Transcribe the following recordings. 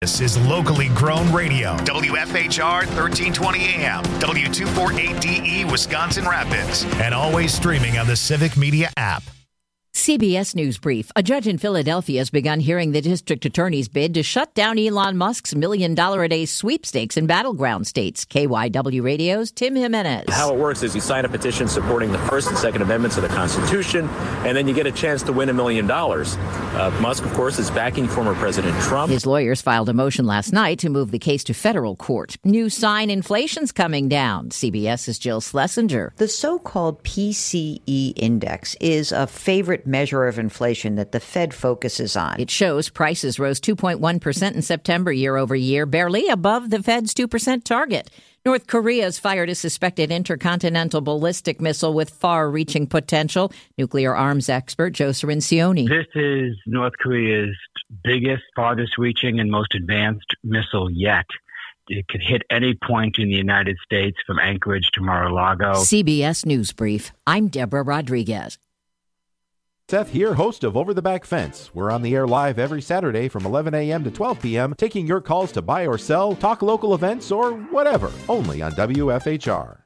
This is locally grown radio. WFHR 1320 AM, W248DE Wisconsin Rapids, and always streaming on the Civic Media app. CBS News Brief. A judge in Philadelphia has begun hearing the district attorney's bid to shut down Elon Musk's $1 million a day sweepstakes in battleground states. KYW Radio's Tim Jimenez. How it works is you sign a petition supporting the First and Second Amendments of the Constitution, and then you get a chance to win $1 million. Musk, of course, is backing former President Trump. His lawyers filed a motion last night to move the case to federal court. New sign inflation's coming down. CBS's Jill Schlesinger. The so-called PCE index is a favorite measure of inflation that the Fed focuses on. It shows prices rose 2.1% in September year over year, barely above the Fed's 2% target. North Korea's fired a suspected intercontinental ballistic missile with far-reaching potential. Nuclear arms expert Joe Cirincione. This is North Korea's biggest, farthest-reaching, and most advanced missile yet. It could hit any point in the United States from Anchorage to Mar-a-Lago. CBS News Brief. I'm Deborah Rodriguez. Seth here, host of Over the Back Fence. We're on the air live every Saturday from 11 a.m. to 12 p.m., taking your calls to buy or sell, talk local events, or whatever, only on WFHR.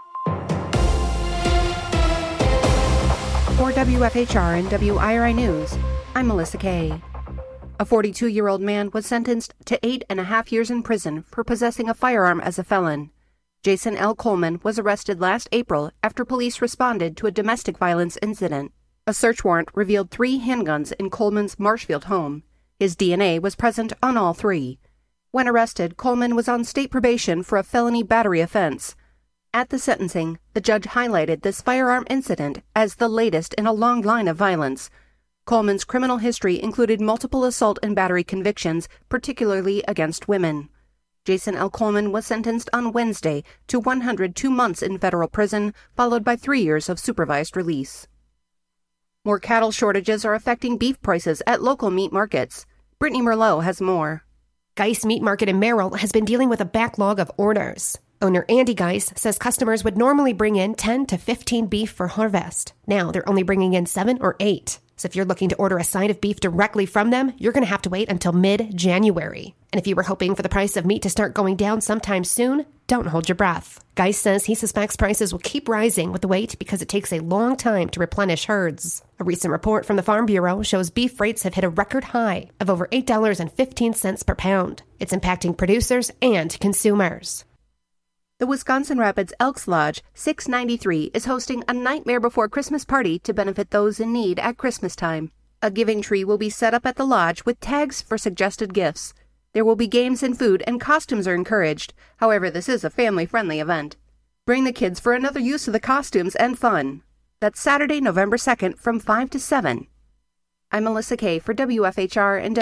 For WFHR and WIRI News, I'm Melissa Kay. A 42-year-old man was sentenced to 8.5 years in prison for possessing a firearm as a felon. Jason L. Coleman was arrested last April after police responded to a domestic violence incident. A search warrant revealed 3 handguns in Coleman's Marshfield home. His DNA was present on all 3. When arrested, Coleman was on state probation for a felony battery offense. At the sentencing, the judge highlighted this firearm incident as the latest in a long line of violence. Coleman's criminal history included multiple assault and battery convictions, particularly against women. Jason L. Coleman was sentenced on Wednesday to 102 months in federal prison, followed by 3 years of supervised release. More cattle shortages are affecting beef prices at local meat markets. Brittany Merlot has more. Geis Meat Market in Merrill has been dealing with a backlog of orders. Owner Andy Geis says customers would normally bring in 10 to 15 beef for harvest. Now they're only bringing in 7 or 8. So if you're looking to order a side of beef directly from them, you're going to have to wait until mid-January. And if you were hoping for the price of meat to start going down sometime soon, don't hold your breath. Geis says he suspects prices will keep rising with the wait because it takes a long time to replenish herds. A recent report from the Farm Bureau shows beef rates have hit a record high of over $8.15 per pound. It's impacting producers and consumers. The Wisconsin Rapids Elks Lodge 693 is hosting a Nightmare Before Christmas party to benefit those in need at Christmas time. A giving tree will be set up at the lodge with tags for suggested gifts. There will be games and food, and costumes are encouraged. However, this is a family-friendly event. Bring the kids for another use of the costumes and fun. That's Saturday, November 2nd from 5 to 7. I'm Melissa Kay for WFHR and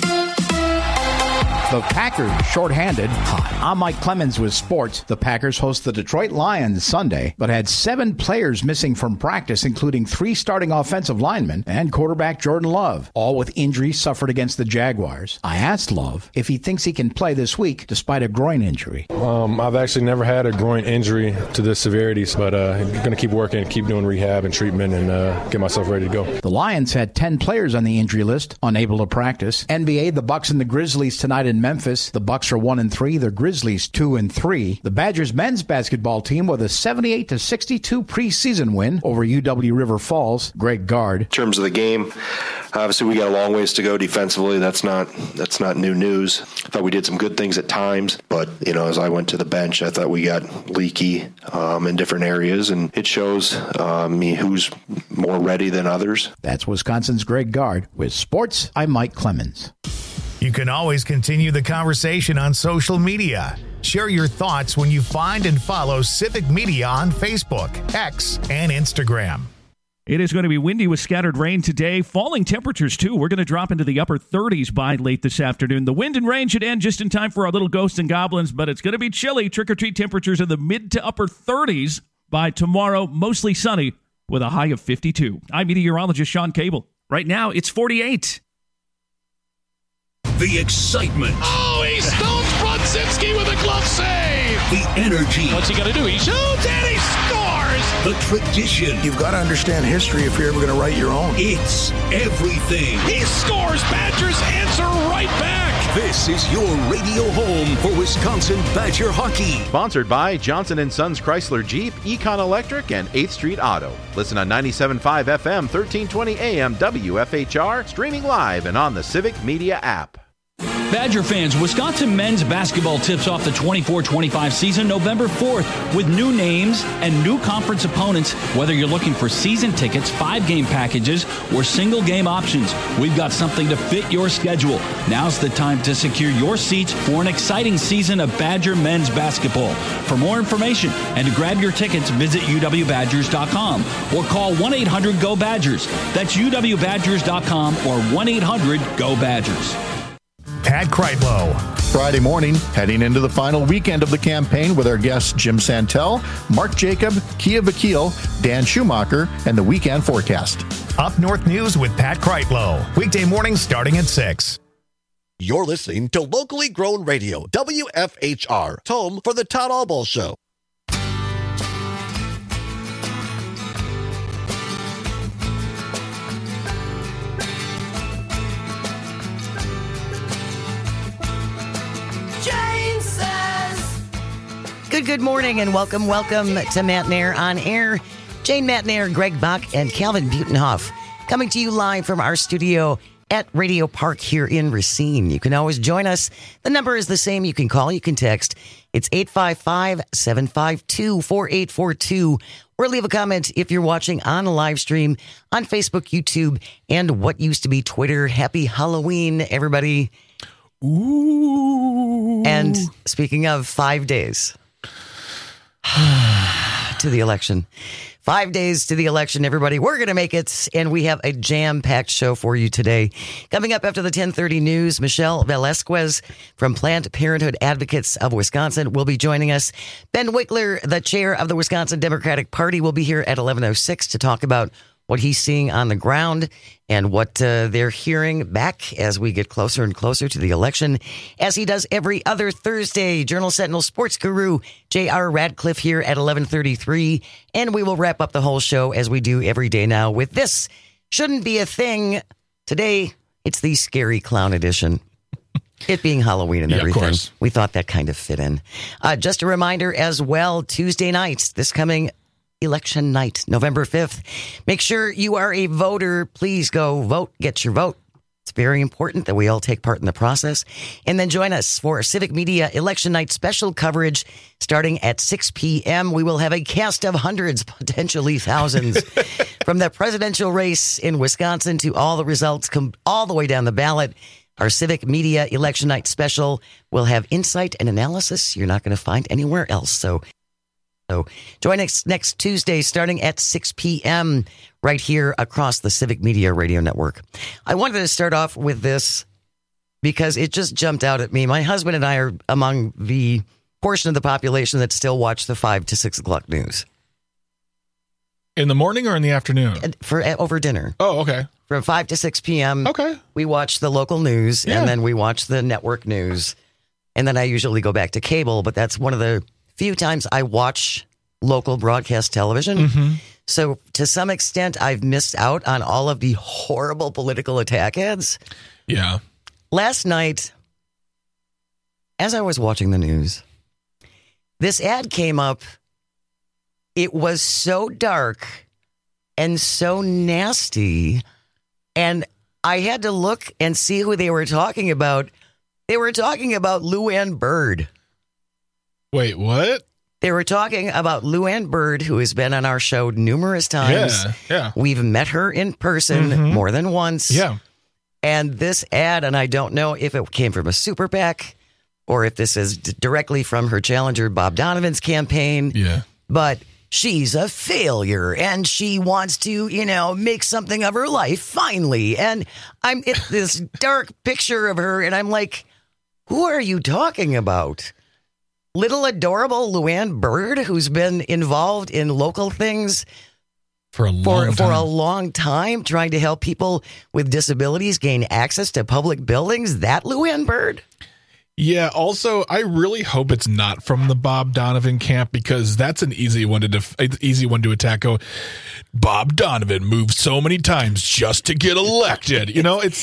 The Packers shorthanded. Hi, I'm Mike Clemens with sports. The Packers host the Detroit Lions Sunday, but had 7 players missing from practice, including 3 starting offensive linemen and quarterback Jordan Love, all with injuries suffered against the Jaguars. I asked Love if he thinks he can play this week despite a groin injury. I've actually never had a groin injury to this severity, but I'm going to keep working, keep doing rehab and treatment, and get myself ready to go. The Lions had 10 players on the injury list, unable to practice. NBA, the Bucks and the Grizzlies tonight in Memphis. The Bucks are 1-3, the Grizzlies 2-3. The Badgers men's basketball team with a 78-62 preseason win over UW River Falls. Greg Gard. In terms of the game, obviously we got a long ways to go defensively. That's not new news. I thought we did some good things at times, but as I went to the bench, I thought we got leaky in different areas, and it shows me who's more ready than others. That's Wisconsin's Greg Gard. With sports, I'm Mike Clemens. You can always continue the conversation on social media. Share your thoughts when you find and follow Civic Media on Facebook, X, and Instagram. It is going to be windy with scattered rain today. Falling temperatures, too. We're going to drop into the upper 30s by late this afternoon. The wind and rain should end just in time for our little ghosts and goblins, but it's going to be chilly. Trick-or-treat temperatures in the mid to upper 30s by tomorrow. Mostly sunny with a high of 52. I'm meteorologist Sean Cable. Right now, it's 48. The excitement. Oh, he stones Brodzinski with a glove save. The energy. What's he going to do? He shoots and he scores. the tradition. You've got to understand history if you're ever going to write your own. It's everything. He scores. Badgers answer right back. This is your radio home for Wisconsin Badger hockey. Sponsored by Johnson & Sons Chrysler Jeep, Econ Electric, and 8th Street Auto. Listen on 97.5 FM, 1320 AM, WFHR, streaming live and on the Civic Media app. Badger fans, Wisconsin men's basketball tips off the 24-25 season November 4th with new names and new conference opponents. Whether you're looking for season tickets, 5-game packages, or single-game options, we've got something to fit your schedule. Now's the time to secure your seats for an exciting season of Badger men's basketball. For more information and to grab your tickets, visit uwbadgers.com or call 1-800-GO-BADGERS. That's uwbadgers.com or 1-800-GO-BADGERS. Pat Kreitlow. Friday morning, heading into the final weekend of the campaign with our guests Jim Santel, Mark Jacob, Kia Vakil, Dan Schumacher, and the weekend forecast. Up North News with Pat Kreitlow. Weekday mornings starting at 6. You're listening to locally grown radio, WFHR, home for the Todd Albaugh Show. Good morning and welcome to Matt Nair on Air. Jane Matt Nair, Greg Bach, and Calvin Butenhoff coming to you live from our studio at Radio Park here in Racine. You can always join us. The number is the same. You can call, you can text. It's 855-752-4842 or leave a comment if you're watching on a live stream on Facebook, YouTube, and what used to be Twitter. Happy Halloween, everybody. Ooh. And speaking of 5 days to the election. 5 days to the election, everybody. We're going to make it, and we have a jam-packed show for you today. Coming up after the 10:30 news, Michelle Velasquez from Planned Parenthood Advocates of Wisconsin will be joining us. Ben Wickler, the chair of the Wisconsin Democratic Party, will be here at 11:06 to talk about what he's seeing on the ground and what they're hearing back as we get closer and closer to the election. As he does every other Thursday, Journal Sentinel sports guru J.R. Radcliffe here at 11:33. And we will wrap up the whole show as we do every day now with this Shouldn't Be a Thing. Today, it's the Scary Clown edition. It being Halloween and everything. Of course. We thought that kind of fit in. Just a reminder as well, Tuesday night, this coming election night, November 5th. Make sure you are a voter. Please go vote. Get your vote. It's very important that we all take part in the process. And then join us for Civic Media Election Night special coverage starting at 6 p.m. We will have a cast of hundreds, potentially thousands, from the presidential race in Wisconsin to all the results come all the way down the ballot. Our Civic Media Election Night special will have insight and analysis you're not going to find anywhere else. So join us next Tuesday starting at 6 p.m. right here across the Civic Media Radio Network. I wanted to start off with this because it just jumped out at me. My husband and I are among the portion of the population that still watch the 5 to 6 o'clock news. In the morning or in the afternoon? Over dinner. Oh, okay. From 5 to 6 p.m. Okay. We watch the local news and then we watch the network news. And then I usually go back to cable, but that's one of the few times I watch local broadcast television. Mm-hmm. So to some extent, I've missed out on all of the horrible political attack ads. Yeah. Last night, as I was watching the news, this ad came up. It was so dark and so nasty. And I had to look and see who they were talking about. They were talking about Luann Byrd. Wait, what? They were talking about Luann Byrd, who has been on our show numerous times. Yeah. We've met her in person more than once. Yeah. And this ad, and I don't know if it came from a super PAC or if this is directly from her challenger, Bob Donovan's campaign. Yeah. But she's a failure and she wants to, make something of her life finally. And it's this dark picture of her. And I'm like, who are you talking about? Little adorable Luann Byrd, who's been involved in local things for a long time, trying to help people with disabilities gain access to public buildings. That Luann Byrd? Yeah. Also, I really hope it's not from the Bob Donovan camp, because that's an easy one to attack. Go, Bob Donovan moved so many times just to get elected.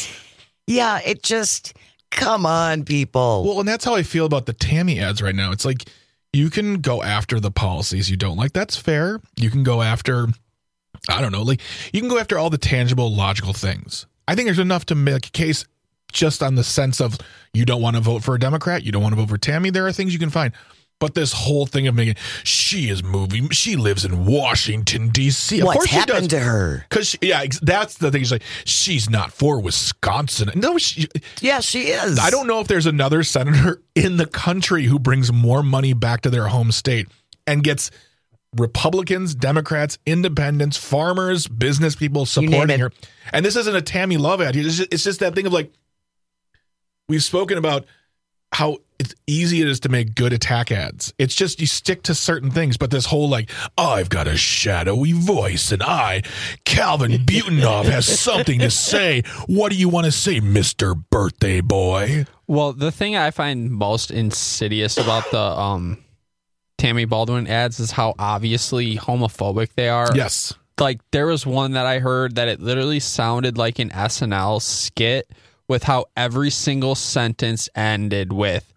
Yeah, it just, come on, people. Well, and that's how I feel about the Tammy ads right now. It's like, you can go after the policies you don't like. That's fair. You can go after, I don't know, like, you can go after all the tangible, logical things. I think there's enough to make a case just on the sense of you don't want to vote for a Democrat, you don't want to vote for Tammy. There are things you can find. But this whole thing of making, she is moving, she lives in Washington, D.C. What's happened to her? Because, that's the thing. She's like, she's not for Wisconsin. No, she is. I don't know if there's another senator in the country who brings more money back to their home state and gets Republicans, Democrats, independents, farmers, business people supporting her. And this isn't a Tammy Love ad. It's just that thing of like, we've spoken about how it's easy it is to make good attack ads. It's just you stick to certain things, but this whole like, I've got a shadowy voice and Calvin Butenhoff has something to say. What do you want to say, Mr. Birthday Boy? Well, the thing I find most insidious about the Tammy Baldwin ads is how obviously homophobic they are. Yes. Like, there was one that I heard that it literally sounded like an SNL skit with how every single sentence ended with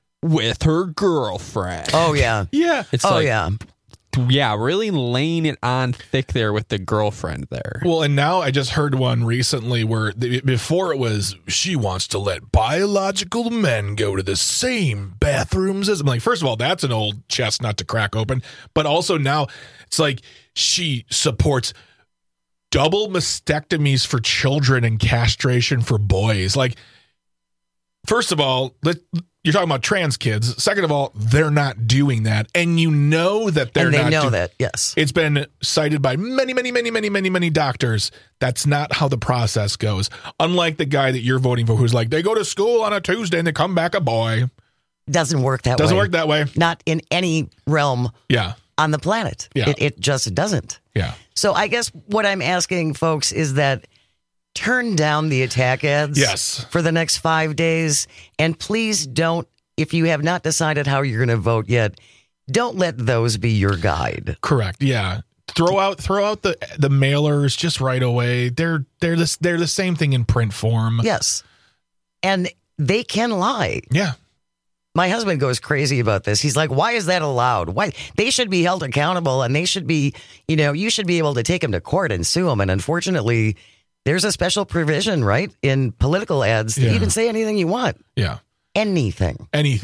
her girlfriend. Oh, yeah. Yeah. It's yeah, really laying it on thick there with the girlfriend there. Well, and now I just heard one recently where before it was, she wants to let biological men go to the same bathrooms as... I'm like, first of all, that's an old chestnut to crack open. But also now it's like she supports double mastectomies for children and castration for boys. Like, first of all, you're talking about trans kids. Second of all, they're not doing that. And you know that they're not. And they know that, yes. It's been cited by many doctors. That's not how the process goes. Unlike the guy that you're voting for who's like, they go to school on a Tuesday and they come back a boy. Doesn't work that way. Doesn't work that way. Not in any realm on the planet. Yeah. It just doesn't. Yeah. So I guess what I'm asking folks is that turn down the attack ads for the next 5 days. And please don't, if you have not decided how you're going to vote yet, don't let those be your guide. Correct. Yeah. Throw out the mailers just right away. They're the same thing in print form. Yes. And they can lie. Yeah. My husband goes crazy about this. He's like, why is that allowed? Why? They should be held accountable, and they should be, you should be able to take them to court and sue them. And unfortunately, there's a special provision, right, in political ads that you can say anything you want. Yeah. Anything.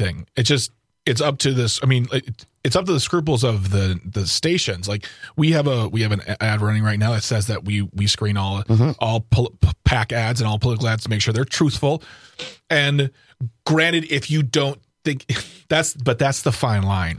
It's up to this. I mean, it's up to the scruples of the stations. Like we have an ad running right now that says that we screen all PAC ads and all political ads to make sure they're truthful. And granted, if you don't think that's the fine line.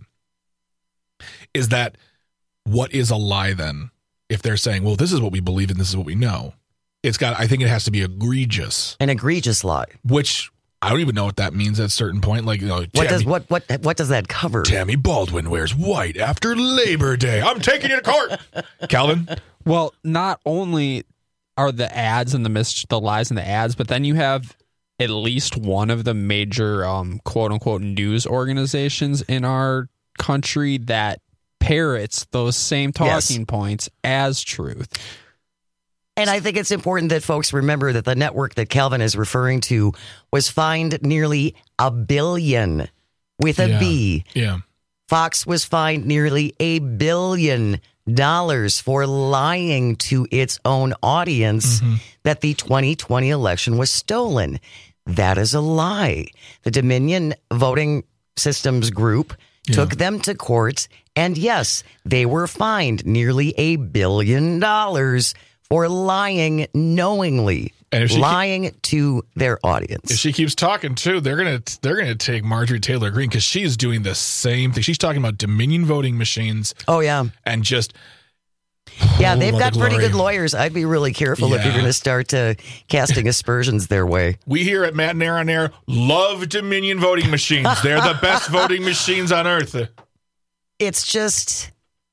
Is that what is a lie then? If they're saying, well, this is what we believe and this is what we know, I think it has to be egregious. An egregious lie. Which I don't even know what that means at a certain point. Like, what does that cover? Tammy Baldwin wears white after Labor Day. I'm taking you to court. Calvin? Well, not only are the ads and the lies in the ads, but then you have at least one of the major quote unquote news organizations in our country that parrots those same talking points as truth. And I think it's important that folks remember that the network that Calvin is referring to was fined nearly $1 billion with a B. Yeah. Fox was fined nearly $1 billion for lying to its own audience that the 2020 election was stolen. That is a lie. The Dominion Voting Systems Group took them to court, and yes, they were fined nearly $1 billion for lying knowingly, lying to their audience. If she keeps talking too, they're gonna take Marjorie Taylor Greene because she is doing the same thing. She's talking about Dominion voting machines. Oh yeah, and just. Yeah, they've got pretty good lawyers. I'd be really careful if you're going to start casting aspersions their way. We here at Matt and Air on Air love Dominion voting machines. They're the best voting machines on earth. It's just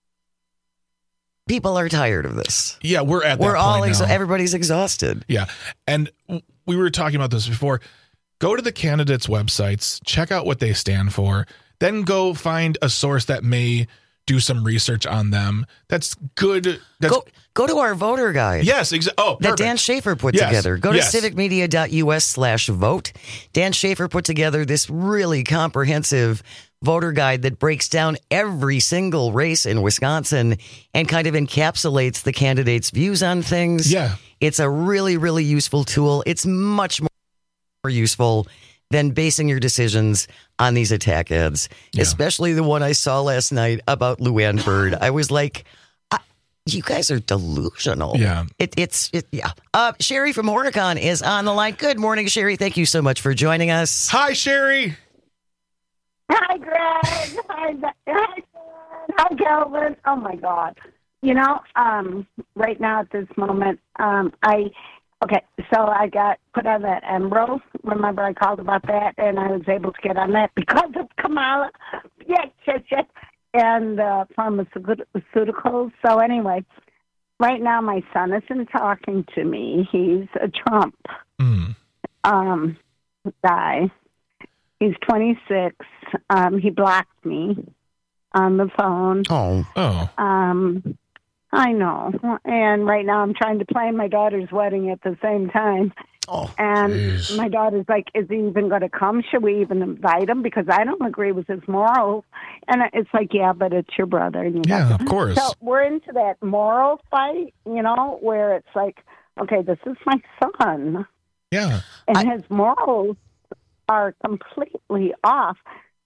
people are tired of this. Yeah, we're all everybody's exhausted. Yeah, and we were talking about this before. go to the candidates' websites, check out what they stand for, then go find a source that may do some research on them. That's good. Go to our voter guide. Yes, exactly. Oh, that Dan Schaefer put together. Go to civicmedia.us/vote. Dan Schaefer put together this really comprehensive voter guide that breaks down every single race in Wisconsin and kind of encapsulates the candidates' views on things. Yeah. It's a really, really useful tool. It's much more useful than basing your decisions on these attack ads, especially the one I saw last night about Luann Bird. I was like, you guys are delusional. Yeah. Sherry from Horicon is on the line. Good morning, Sherry. Thank you so much for joining us. Hi, Sherry. Hi, Greg. Hi, Calvin. Oh, my God. You know, right now at this moment, so I got put on that Enbrel. Remember I called about that, and I was able to get on that because of Kamala. Yes. And pharmaceuticals. So anyway, right now my son isn't talking to me. He's a Trump guy. He's 26. He blocked me on the phone. Oh. I know. And right now I'm trying to plan my daughter's wedding at the same time. Oh, and geez. My daughter's like, is he even going to come? Should we even invite him? Because I don't agree with his morals. And it's like, yeah, but it's your brother. And of course. So we're into that moral fight, where it's like, okay, this is my son. Yeah. And his morals are completely off.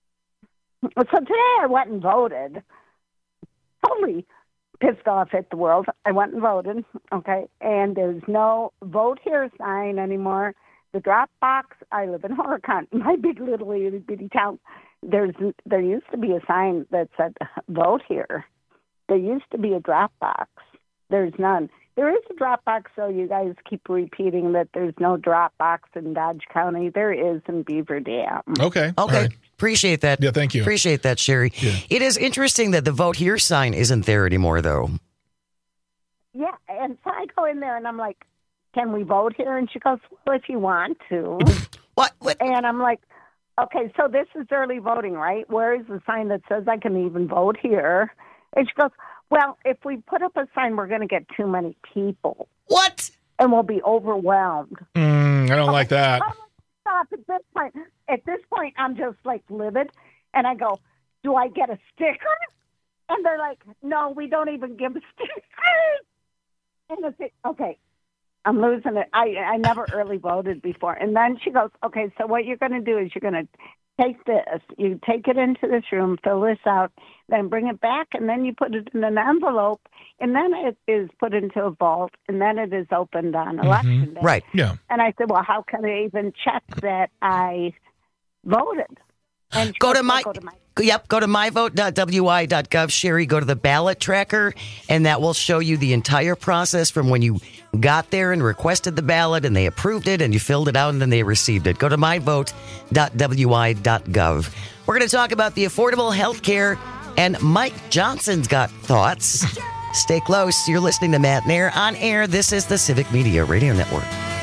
So today I went and voted. Totally pissed off at the world. I went and voted, okay, and there's no vote here sign anymore. The drop box, I live in Horicon, my big little itty bitty town. There used to be a sign that said vote here. There used to be a drop box. There's none. There is a drop box, so you guys keep repeating that there's no drop box in Dodge County. There is in Beaver Dam. Okay. Right. Appreciate that. Yeah, thank you. Appreciate that, Sherry. Yeah. It is interesting that the vote here sign isn't there anymore, though. Yeah, and so I go in there and I'm like, can we vote here? And she goes, well, if you want to. What? And I'm like, okay, so this is early voting, right? Where is the sign that says I can even vote here? And she goes, well, if we put up a sign, we're going to get too many people. What? And we'll be overwhelmed. I don't like that. Stop at this point. At this point, I'm just like livid. And I go, do I get a sticker? And they're like, no, we don't even give stickers. And I say, okay, I'm losing it. I never early voted before. And then she goes, okay, so what you're going to do is you're going to take this. You take it into this room, fill this out, then bring it back, and then you put it in an envelope, and then it is put into a vault, and then it is opened on election day. Right. Yeah. And I said, well, how can I even check that I voted? And Go to myvote.wi.gov. Sherry, go to the ballot tracker, and that will show you the entire process from when you got there and requested the ballot, and they approved it, and you filled it out, and then they received it. Go to myvote.wi.gov. We're going to talk about the affordable health care, and Mike Johnson's got thoughts. Stay close. You're listening to Matt Nair on air. This is the Civic Media Radio Network.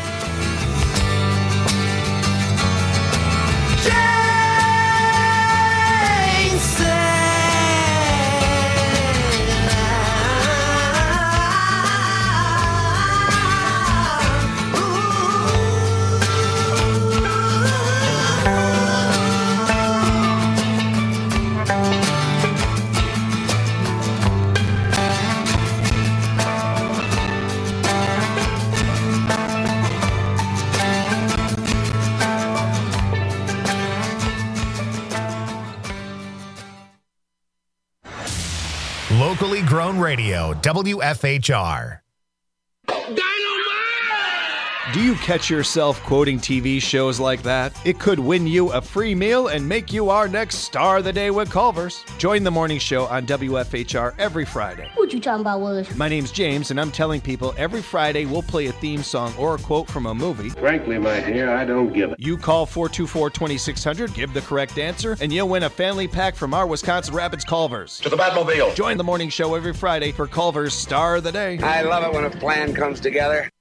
Locally grown radio, WFHR. Do you catch yourself quoting TV shows like that? It could win you a free meal and make you our next star of the day with Culver's. Join the morning show on WFHR every Friday. What you talking about, Willis? My name's James, and I'm telling people every Friday we'll play a theme song or a quote from a movie. Frankly, my dear, I don't give it. You call 424-2600, give the correct answer, and you'll win a family pack from our Wisconsin Rapids Culver's. To the Batmobile. Join the morning show every Friday for Culver's Star of the Day. I love it when a plan comes together.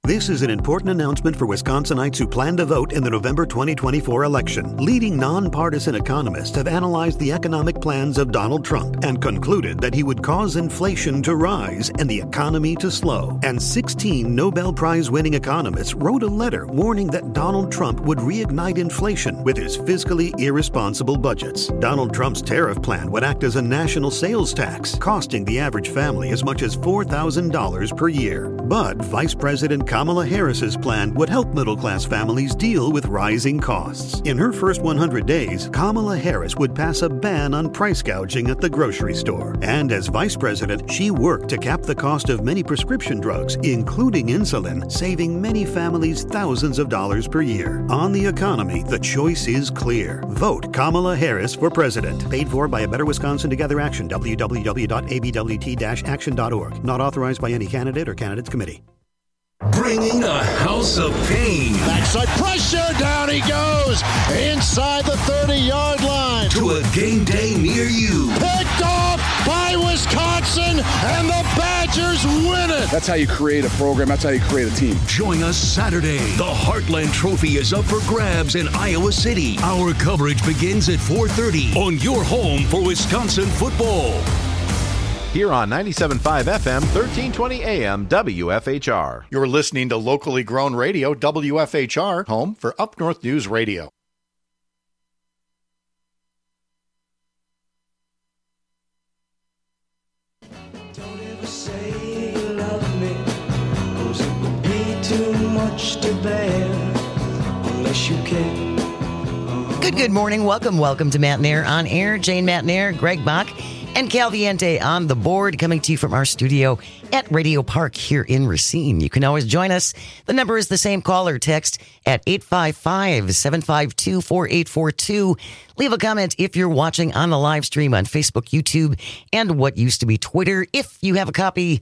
This is an important announcement for Wisconsinites who plan to vote in the November 2024 election. Leading nonpartisan economists have analyzed the economic plans of Donald Trump and concluded that he would cause inflation to rise and the economy to slow. And 16 Nobel Prize-winning economists wrote a letter warning that Donald Trump would reignite inflation with his fiscally irresponsible budgets. Donald Trump's tariff plan would act as a national sales tax, costing the average family as much as $4,000 per year. But Vice President Kamala Harris's plan would help middle-class families deal with rising costs. In her first 100 days, Kamala Harris would pass a ban on price gouging at the grocery store. And as vice president, she worked to cap the cost of many prescription drugs, including insulin, saving many families thousands of dollars per year. On the economy, the choice is clear. Vote Kamala Harris for president. Paid for by a Better Wisconsin Together Action, www.abwt-action.org. Not authorized by any candidate or candidates committee. Bringing a house of pain. Backside pressure, down he goes, inside the 30-yard line. To a game day near you. Picked off by Wisconsin, and the Badgers win it. That's how you create a program. That's how you create a team. Join us Saturday. The Heartland Trophy is up for grabs in Iowa City. Our coverage begins at 4:30 on your home for Wisconsin football. Here on 97.5 FM, 1320 AM, WFHR. You're listening to locally grown radio, WFHR, home for Up North News Radio. Don't ever say you love me, 'cause it would be too much to bear unless you can. Good morning. Welcome to Matt Nair on air. Jane Matt Nair, Greg Bach, and Cal Viente on the board, coming to you from our studio at Radio Park here in Racine. You can always join us. The number is the same. Call or text at 855-752-4842. Leave a comment if you're watching on the live stream on Facebook, YouTube, and what used to be Twitter. If you have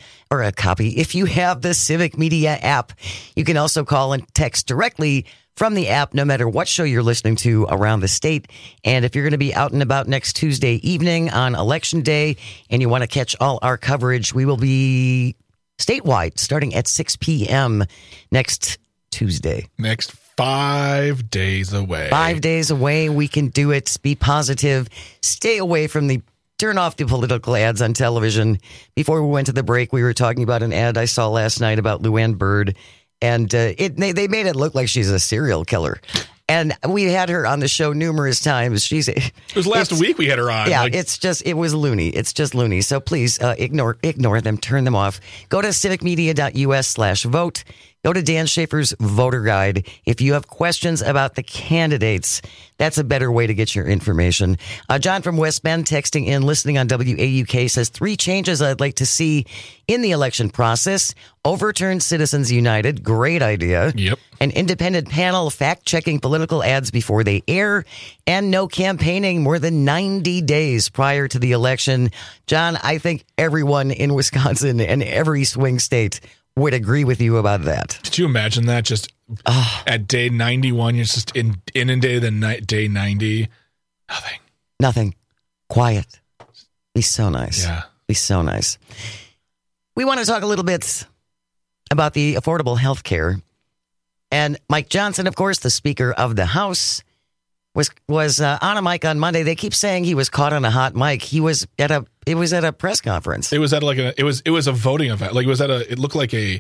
if you have the Civic Media app, you can also call and text directly from the app, no matter what show you're listening to around the state. And if you're going to be out and about next Tuesday evening on Election Day and you want to catch all our coverage, we will be statewide starting at 6 p.m. next Tuesday. Next 5 days away. 5 days away. We can do it. Be positive. Stay away from turn off the political ads on television. Before we went to the break, we were talking about an ad I saw last night about Luann Byrd. And they made it look like she's a serial killer. And we had her on the show numerous times. It was last week we had her on. Yeah, it was loony. It's just loony. So please ignore them, turn them off. Go to civicmedia.us/vote. Go to Dan Schaefer's voter guide. If you have questions about the candidates, that's a better way to get your information. John from West Bend texting in, listening on WAUK, says 3 changes I'd like to see in the election process. Overturn Citizens United. Great idea. Yep. An independent panel fact-checking political ads before they air, and no campaigning more than 90 days prior to the election. John, I think everyone in Wisconsin and every swing state would agree with you about that. Could you imagine that? Just at day 91, you're just inundated in day 90. Nothing. Quiet. Be so nice. Yeah. Be so nice. We want to talk a little bit about the affordable health care. And Mike Johnson, of course, the Speaker of the House, was on a mic on Monday. They keep saying he was caught on a hot mic. It was at a press conference. It was at it was a voting event. It looked like a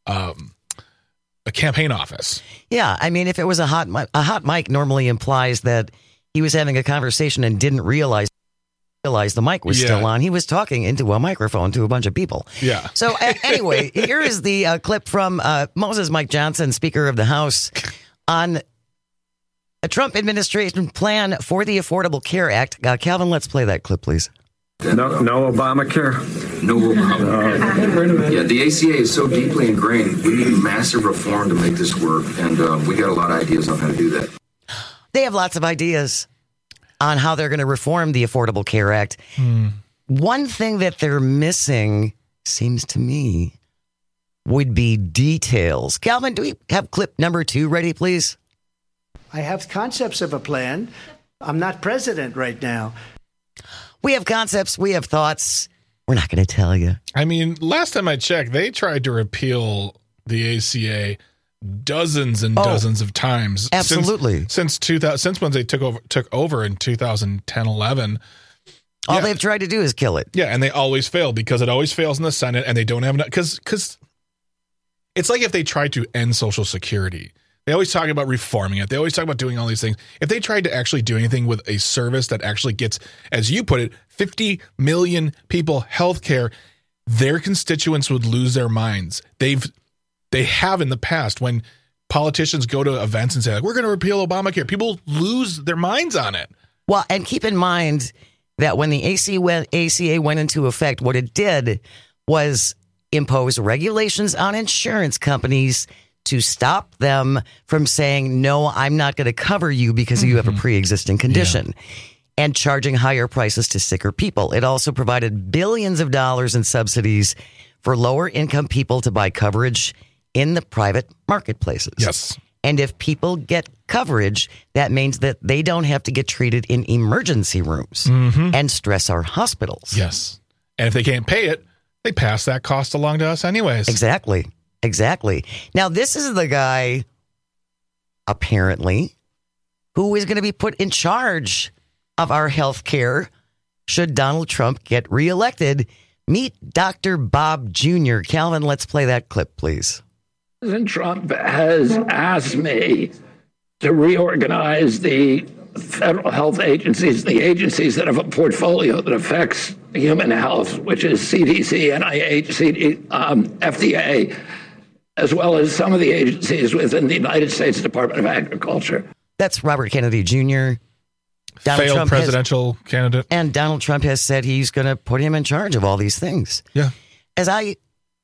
campaign office. Yeah, I mean, if it was a hot mic normally implies that he was having a conversation and didn't realize the mic was still on. He was talking into a microphone to a bunch of people. Yeah. So anyway, here is the clip from Moses Mike Johnson, Speaker of the House, on a Trump administration plan for the Affordable Care Act. Calvin, let's play that clip, please. No Obamacare. No Obamacare. Yeah, the ACA is so deeply ingrained. We need massive reform to make this work, and we got a lot of ideas on how to do that. They have lots of ideas on how they're going to reform the Affordable Care Act. One thing that they're missing, seems to me, would be details. Calvin, do we have clip number 2 ready, please? I have concepts of a plan. I'm not president right now. We have concepts. We have thoughts. We're not going to tell you. I mean, last time I checked, they tried to repeal the ACA dozens and dozens of times. Absolutely. Since when they took over in 2010, 11. All they've tried to do is kill it. Yeah, and they always fail because it always fails in the Senate, and they don't have enough. Because it's like if they tried to end Social Security. They always talk about reforming it. They always talk about doing all these things. If they tried to actually do anything with a service that actually gets, as you put it, 50 million people health care, their constituents would lose their minds. They have in the past when politicians go to events and say, like, we're going to repeal Obamacare. People lose their minds on it. Well, and keep in mind that when the ACA went into effect, what it did was impose regulations on insurance companies to stop them from saying, no, I'm not going to cover you because you have a pre-existing condition, and charging higher prices to sicker people. It also provided billions of dollars in subsidies for lower income people to buy coverage in the private marketplaces. Yes. And if people get coverage, that means that they don't have to get treated in emergency rooms and stress our hospitals. Yes. And if they can't pay it, they pass that cost along to us anyways. Exactly. Now, this is the guy, apparently, who is going to be put in charge of our health care should Donald Trump get reelected. Meet Dr. Bob Jr. Calvin, let's play that clip, please. President Trump has asked me to reorganize the federal health agencies, the agencies that have a portfolio that affects human health, which is CDC, NIH, FDA, as well as some of the agencies within the United States Department of Agriculture. That's Robert Kennedy Jr., failed presidential candidate. And Donald Trump has said he's going to put him in charge of all these things. Yeah. As I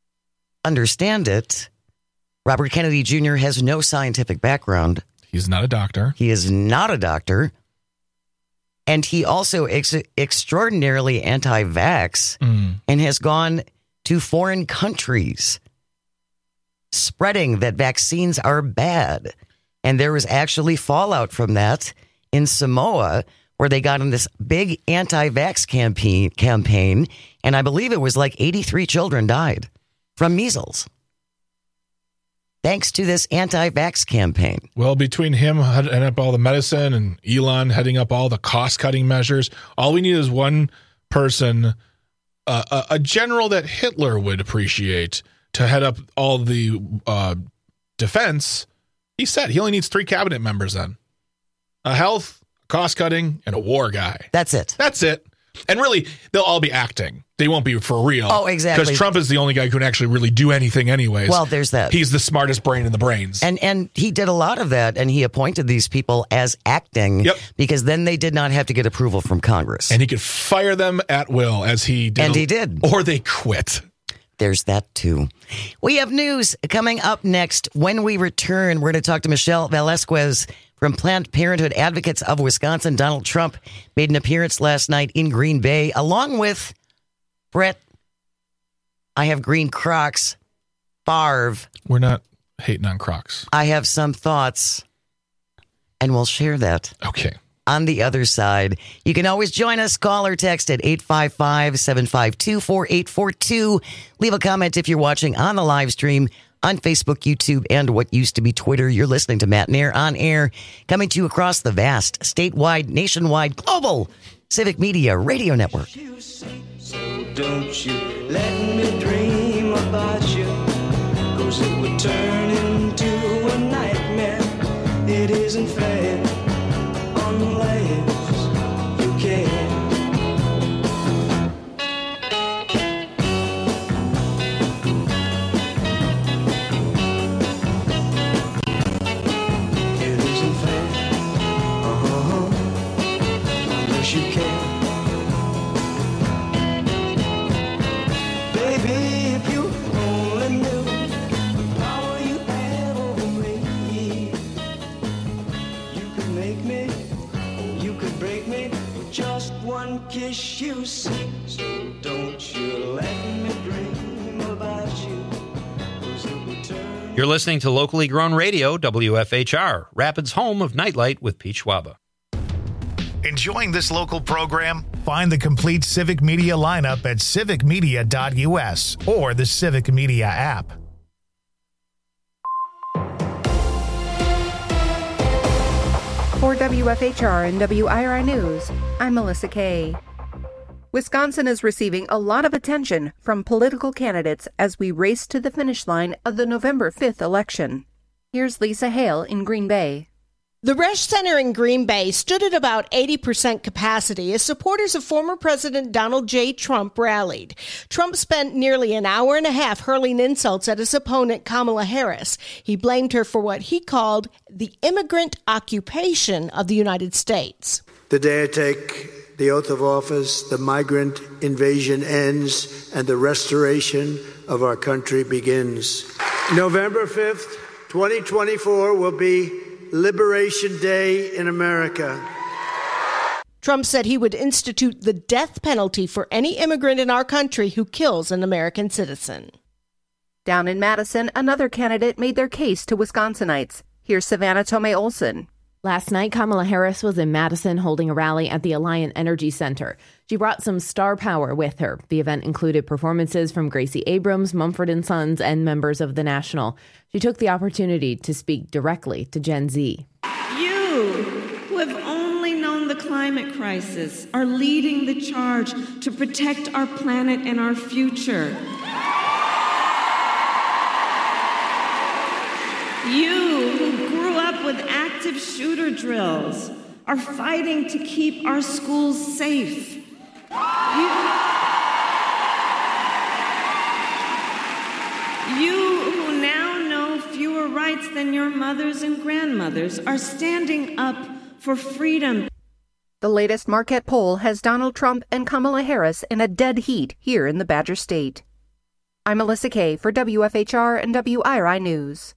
understand it, Robert Kennedy Jr. has no scientific background. He's not a doctor. He is not a doctor. And he also is extraordinarily anti-vax and has gone to foreign countries spreading that vaccines are bad. And there was actually fallout from that in Samoa, where they got in this big anti-vax campaign, and I believe it was like 83 children died from measles, thanks to this anti-vax campaign. Well, between him heading up all the medicine and Elon heading up all the cost-cutting measures, all we need is one person, a general that Hitler would appreciate, to head up all the defense. He said he only needs 3 cabinet members then. A health, cost-cutting, and a war guy. That's it. And really, they'll all be acting. They won't be for real. Oh, exactly. Because Trump is the only guy who can actually really do anything anyways. Well, there's that. He's the smartest brain in the brains. And he did a lot of that, and he appointed these people as acting because then they did not have to get approval from Congress. And he could fire them at will, as he did. And he did. Or they quit. There's that, too. We have news coming up next. When we return, we're going to talk to Michelle Velasquez from Planned Parenthood Advocates of Wisconsin. Donald Trump made an appearance last night in Green Bay, along with Brett. I have green Crocs. Favre. We're not hating on Crocs. I have some thoughts, and we'll share that. Okay. On the other side, you can always join us. Call or text at 855-752-4842. Leave a comment if you're watching on the live stream on Facebook, YouTube, and what used to be Twitter. You're listening to Matt Nair on air, coming to you across the vast, statewide, nationwide, global Civic Media Radio Network. So don't you let me dream about you, 'cause it would turn into a nightmare. It isn't fair unless you care. It isn't fair, unless you care. Baby, if you only knew the power you have over me, you could make me, you could break me with just one kiss, you see. So don't you let me dream about you, 'cause it would turn. You're listening to locally grown radio, WFHR, Rapids' home of Nightlight with Pete Schwaba. Enjoying this local program? Find the complete Civic Media lineup at civicmedia.us or the Civic Media app. For WFHR and WIRI News, I'm Melissa Kay. Wisconsin is receiving a lot of attention from political candidates as we race to the finish line of the November 5th election. Here's Lisa Hale in Green Bay. The Resch Center in Green Bay stood at about 80% capacity as supporters of former President Donald J. Trump rallied. Trump spent nearly an hour and a half hurling insults at his opponent, Kamala Harris. He blamed her for what he called the immigrant occupation of the United States. The day I take the oath of office, the migrant invasion ends and the restoration of our country begins. November 5th, 2024 will be Liberation Day in America. Trump said he would institute the death penalty for any immigrant in our country who kills an American citizen. Down in Madison, another candidate made their case to Wisconsinites. Here's Savannah Tomei Olson. Last night, Kamala Harris was in Madison holding a rally at the Alliant Energy Center. She brought some star power with her. The event included performances from Gracie Abrams, Mumford & Sons, and members of The National. She took the opportunity to speak directly to Gen Z. You, who have only known the climate crisis, are leading the charge to protect our planet and our future. You, who grew up with active shooter drills, are fighting to keep our schools safe. You who now know fewer rights than your mothers and grandmothers are standing up for freedom. The latest Marquette poll has Donald Trump and Kamala Harris in a dead heat here in the Badger State. I'm Melissa Kay for WFHR and WIRI News.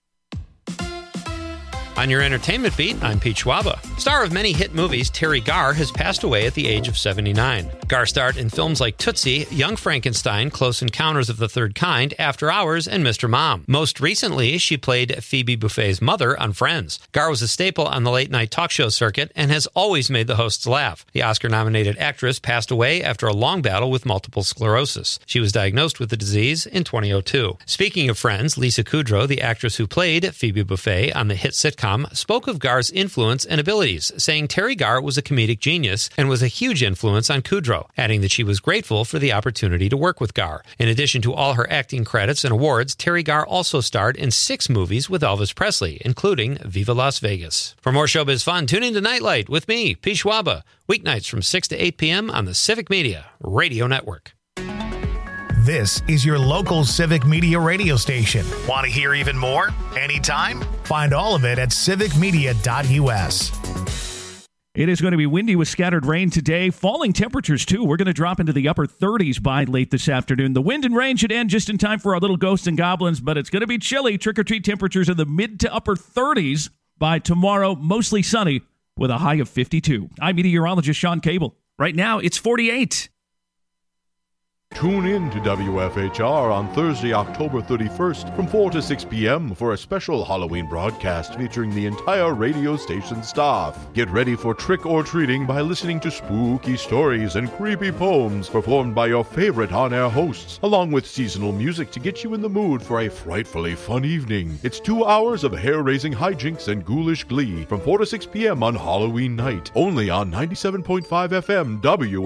On your entertainment beat, I'm Pete Schwaba. Star of many hit movies, Terry Garr has passed away at the age of 79. Garr starred in films like Tootsie, Young Frankenstein, Close Encounters of the Third Kind, After Hours, and Mr. Mom. Most recently, she played Phoebe Buffay's mother on Friends. Garr was a staple on the late-night talk show circuit and has always made the hosts laugh. The Oscar-nominated actress passed away after a long battle with multiple sclerosis. She was diagnosed with the disease in 2002. Speaking of Friends, Lisa Kudrow, the actress who played Phoebe Buffay on the hit sitcom, spoke of Garr's influence and abilities, saying Terry Garr was a comedic genius and was a huge influence on Kudrow, adding that she was grateful for the opportunity to work with Garr. In addition to all her acting credits and awards, Terry Garr also starred in 6 movies with Elvis Presley, including Viva Las Vegas. For more showbiz fun, tune in to Nightlight with me, Pete Schwaba, weeknights from 6 to 8 p.m. on the Civic Media Radio Network. This is your local Civic Media radio station. Want to hear even more? Anytime? Find all of it at civicmedia.us. It is going to be windy with scattered rain today. Falling temperatures, too. We're going to drop into the upper 30s by late this afternoon. The wind and rain should end just in time for our little ghosts and goblins, but it's going to be chilly. Trick-or-treat temperatures in the mid to upper 30s by tomorrow. Mostly sunny with a high of 52. I'm meteorologist Sean Cable. Right now, it's 48. Tune in to WFHR on Thursday, October 31st from 4 to 6 p.m. for a special Halloween broadcast featuring the entire radio station staff. Get ready for trick-or-treating by listening to spooky stories and creepy poems performed by your favorite on-air hosts, along with seasonal music to get you in the mood for a frightfully fun evening. It's 2 hours of hair-raising hijinks and ghoulish glee from 4 to 6 p.m. on Halloween night, only on 97.5 FM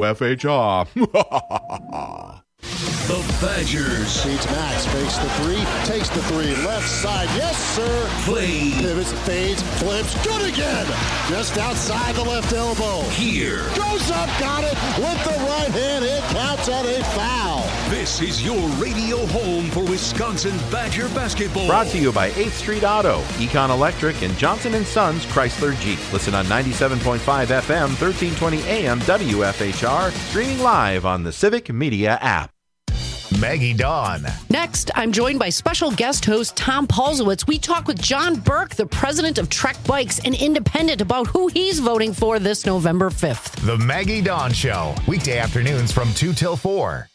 WFHR. The Badgers. Feeds Max, fakes the 3, takes the 3, left side, yes sir. Play. Pivots, fades, flips, good again. Just outside the left elbow. Here. Goes up, got it, with the right hand, it counts at a foul. This is your radio home for Wisconsin Badger basketball. Brought to you by 8th Street Auto, Econ Electric, and Johnson & Sons Chrysler Jeep. Listen on 97.5 FM, 1320 AM, WFHR, streaming live on the Civic Media app. Maggie Dawn. Next, I'm joined by special guest host Tom Paulsowitz. We talk with John Burke, the president of Trek Bikes, an independent, about who he's voting for this November 5th. The Maggie Dawn Show, weekday afternoons from 2 till 4.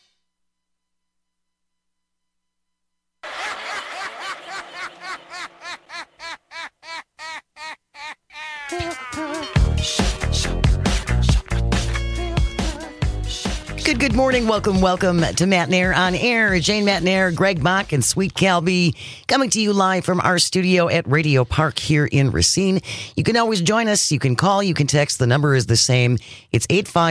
Good morning. Welcome to Matt Nair on Air. Jane Matt Nair, Greg Bach, and Sweet Calby coming to you live from our studio at Radio Park here in Racine. You can always join us. You can call. You can text. The number is the same. It's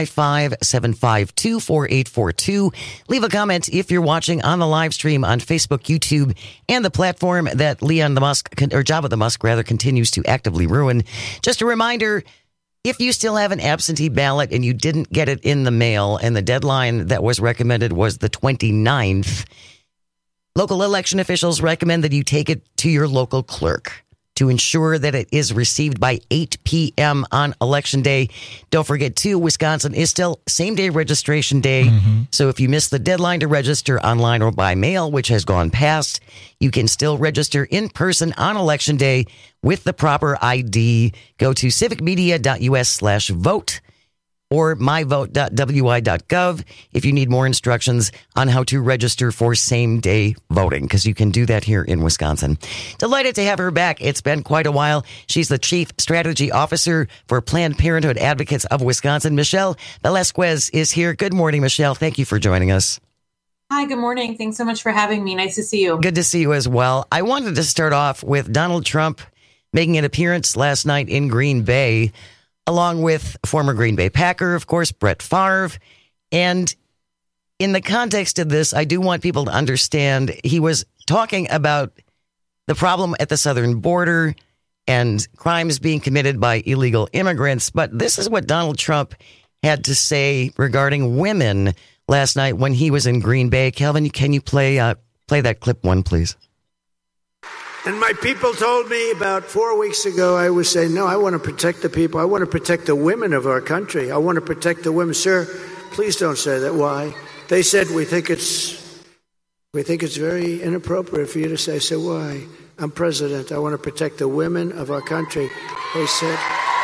855-752-4842. Leave a comment if you're watching on the live stream on Facebook, YouTube, and the platform that Jabba the Musk continues to actively ruin. Just a reminder, if you still have an absentee ballot and you didn't get it in the mail and the deadline that was recommended was the 29th, local election officials recommend that you take it to your local clerk to ensure that it is received by 8 p.m. on Election Day. Don't forget, too, Wisconsin is still same-day registration day. Mm-hmm. So if you miss the deadline to register online or by mail, which has gone past, you can still register in person on Election Day with the proper ID. Go to civicmedia.us/vote or myvote.wi.gov if you need more instructions on how to register for same-day voting, because you can do that here in Wisconsin. Delighted to have her back. It's been quite a while. She's the Chief Strategy Officer for Planned Parenthood Advocates of Wisconsin. Michelle Velasquez is here. Good morning, Michelle. Thank you for joining us. Hi, good morning. Thanks so much for having me. Nice to see you. Good to see you as well. I wanted to start off with Donald Trump making an appearance last night in Green Bay, along with former Green Bay Packer, of course, Brett Favre. And in the context of this, I do want people to understand he was talking about the problem at the southern border and crimes being committed by illegal immigrants. But this is what Donald Trump had to say regarding women last night when he was in Green Bay. Calvin, can you play that clip one, please? And my people told me about 4 weeks ago, I was saying, no, I want to protect the people. I want to protect the women of our country. I want to protect the women. Sir, please don't say that. Why? They said, we think it's very inappropriate for you to say. I said, why? I'm president. I want to protect the women of our country. They said...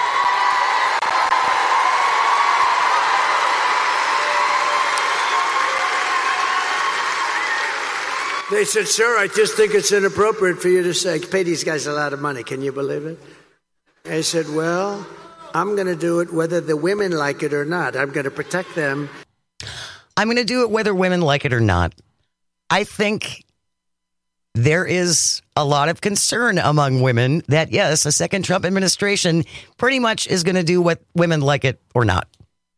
They said, sir, I just think it's inappropriate for you to say, pay these guys a lot of money. Can you believe it? I said, well, I'm going to do it whether the women like it or not. I'm going to protect them. I'm going to do it whether women like it or not. I think there is a lot of concern among women that, yes, a second Trump administration pretty much is going to do what women like it or not.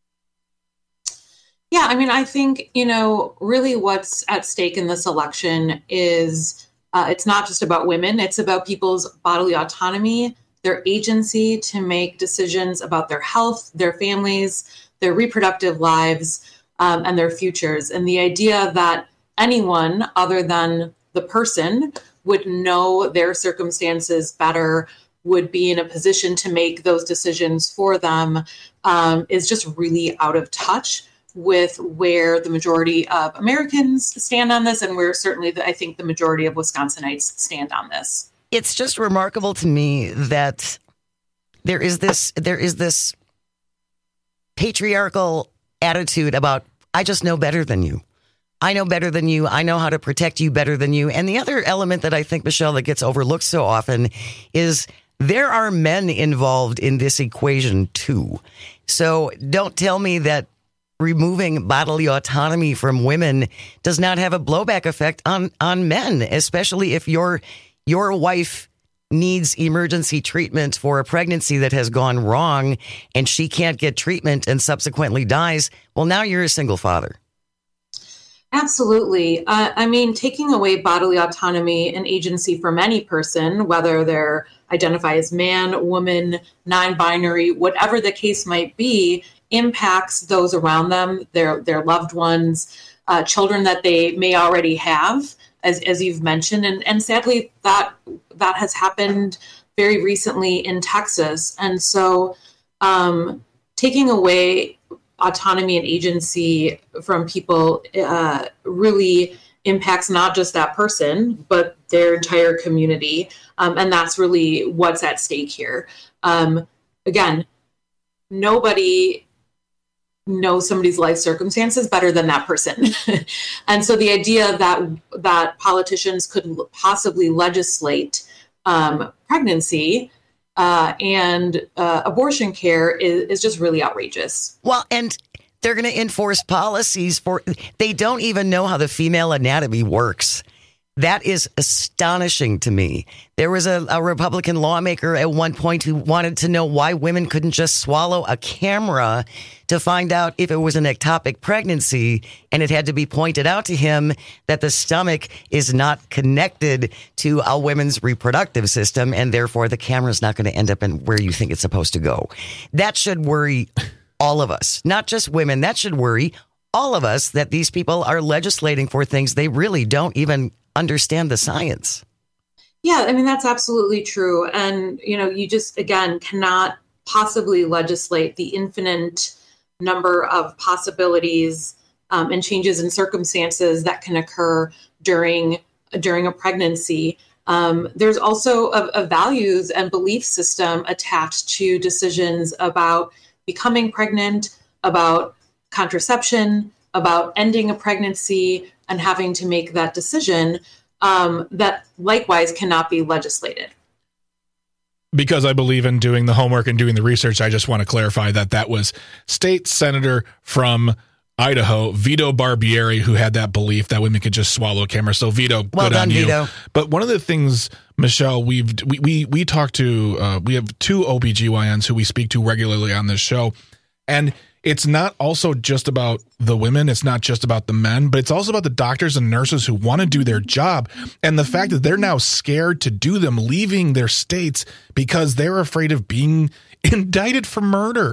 Yeah, I mean, I think, really what's at stake in this election is it's not just about women. It's about people's bodily autonomy, their agency to make decisions about their health, their families, their reproductive lives, and their futures. And the idea that anyone other than the person would know their circumstances better, would be in a position to make those decisions for them, is just really out of touch with where the majority of Americans stand on this, and where certainly I think the majority of Wisconsinites stand on this. It's just remarkable to me that there is this patriarchal attitude about, I just know better than you. I know better than you. I know how to protect you better than you. And the other element that I think, Michelle, that gets overlooked so often is there are men involved in this equation too. So don't tell me that removing bodily autonomy from women does not have a blowback effect on men, especially if your wife needs emergency treatment for a pregnancy that has gone wrong and she can't get treatment and subsequently dies. Well, now you're a single father. Absolutely. I mean, taking away bodily autonomy and agency from any person, whether they're identify as man, woman, non-binary, whatever the case might be, impacts those around them, their loved ones, children that they may already have, as you've mentioned. And sadly, that has happened very recently in Texas. And so taking away autonomy and agency from people really impacts not just that person, but their entire community. And that's really what's at stake here. Again, nobody knows somebody's life circumstances better than that person. And so the idea that politicians could possibly legislate pregnancy and abortion care is just really outrageous. Well, and They're going to enforce policies they don't even know how the female anatomy works. That is astonishing to me. There was a Republican lawmaker at one point who wanted to know why women couldn't just swallow a camera to find out if it was an ectopic pregnancy. And it had to be pointed out to him that the stomach is not connected to a woman's reproductive system. And therefore, the camera's not going to end up in where you think it's supposed to go. That should worry all of us, not just women. That should worry all of us that these people are legislating for things they really don't even understand the science. Yeah, I mean, that's absolutely true. And, you just, again, cannot possibly legislate the infinite number of possibilities and changes in circumstances that can occur during a pregnancy. There's also a values and belief system attached to decisions about becoming pregnant, about contraception, about ending a pregnancy, and having to make that decision that likewise cannot be legislated. Because I believe in doing the homework and doing the research, I just want to clarify that was State Senator from Idaho, Vito Barbieri, who had that belief that women could just swallow a camera. So Vito, well good done, on you. Vito. But one of the things, Michelle, we talk to, we have 2 OBGYNs who we speak to regularly on this show, and it's not also just about the women. It's not just about the men, but it's also about the doctors and nurses who want to do their job. And the fact that they're now scared to do them, leaving their states because they're afraid of being indicted for murder.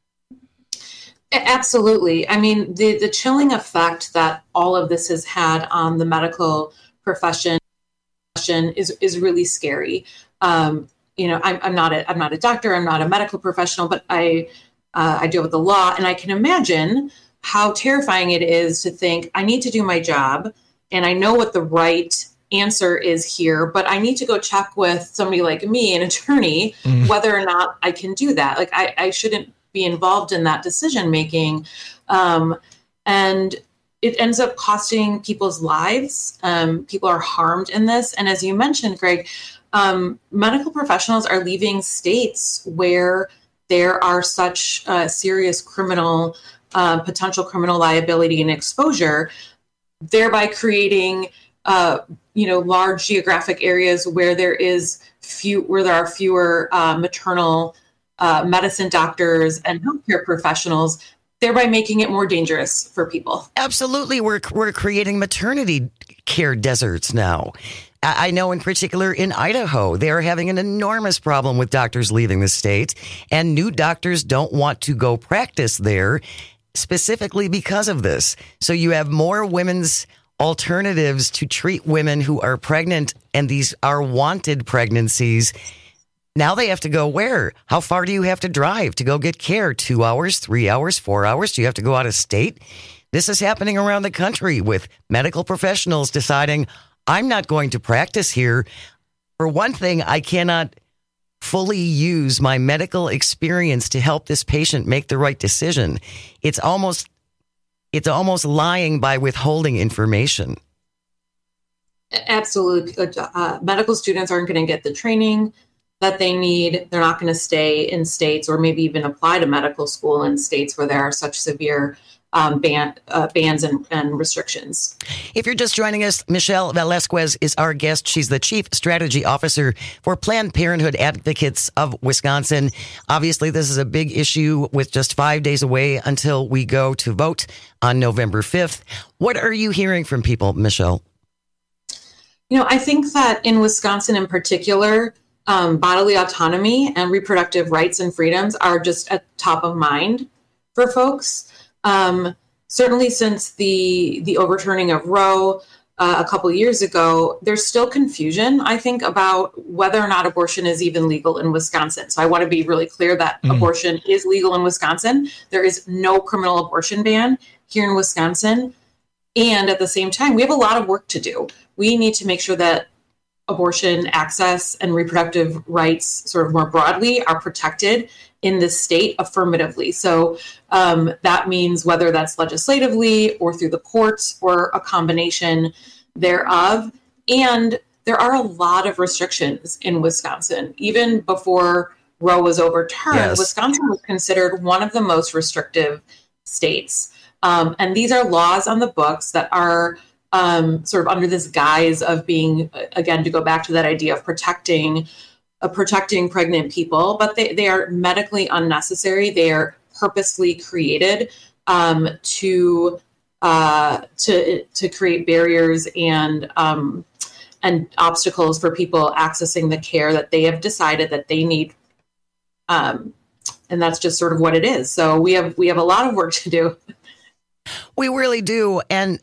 Absolutely. I mean, the chilling effect that all of this has had on the medical profession is really scary. I'm not a doctor. I'm not a medical professional, but I deal with the law, and I can imagine how terrifying it is to think I need to do my job and I know what the right answer is here, but I need to go check with somebody like me, an attorney, whether or not I can do that. Like I shouldn't be involved in that decision making. And it ends up costing people's lives. People are harmed in this. And as you mentioned, Greg, medical professionals are leaving states where there are such serious potential criminal liability and exposure, thereby creating, large geographic areas where there are fewer maternal medicine doctors and healthcare professionals, thereby making it more dangerous for people. Absolutely. We're creating maternity care deserts now. I know in particular in Idaho, they're having an enormous problem with doctors leaving the state, and new doctors don't want to go practice there specifically because of this. So you have more women's alternatives to treat women who are pregnant, and these are wanted pregnancies. Now they have to go where? How far do you have to drive to go get care? 2 hours, 3 hours, 4 hours? Do you have to go out of state? This is happening around the country with medical professionals deciding, I'm not going to practice here. For one thing, I cannot fully use my medical experience to help this patient make the right decision. It's almost lying by withholding information. Absolutely. Medical students aren't going to get the training that they need. They're not going to stay in states or maybe even apply to medical school in states where there are such severe bans and restrictions. If you're just joining us, Michelle Velasquez is our guest. She's the Chief Strategy Officer for Planned Parenthood Advocates of Wisconsin. Obviously, this is a big issue with just 5 days away until we go to vote on November 5th. What are you hearing from people, Michelle? I think that in Wisconsin in particular, bodily autonomy and reproductive rights and freedoms are just at top of mind for folks. Certainly since the overturning of Roe a couple years ago, there's still confusion, I think, about whether or not abortion is even legal in Wisconsin. So I want to be really clear that abortion is legal in Wisconsin. There is no criminal abortion ban here in Wisconsin. And at the same time, we have a lot of work to do. We need to make sure that abortion access and reproductive rights sort of more broadly are protected in the state affirmatively. So that means whether that's legislatively or through the courts or a combination thereof. And there are a lot of restrictions in Wisconsin. Even before Roe was overturned, Wisconsin was considered one of the most restrictive states. And these are laws on the books that are sort of under this guise of being, again, to go back to that idea of protecting pregnant people, but they are medically unnecessary. They are purposely created to create barriers and obstacles for people accessing the care that they have decided that they need. And that's just sort of what it is. So we have a lot of work to do. We really do. And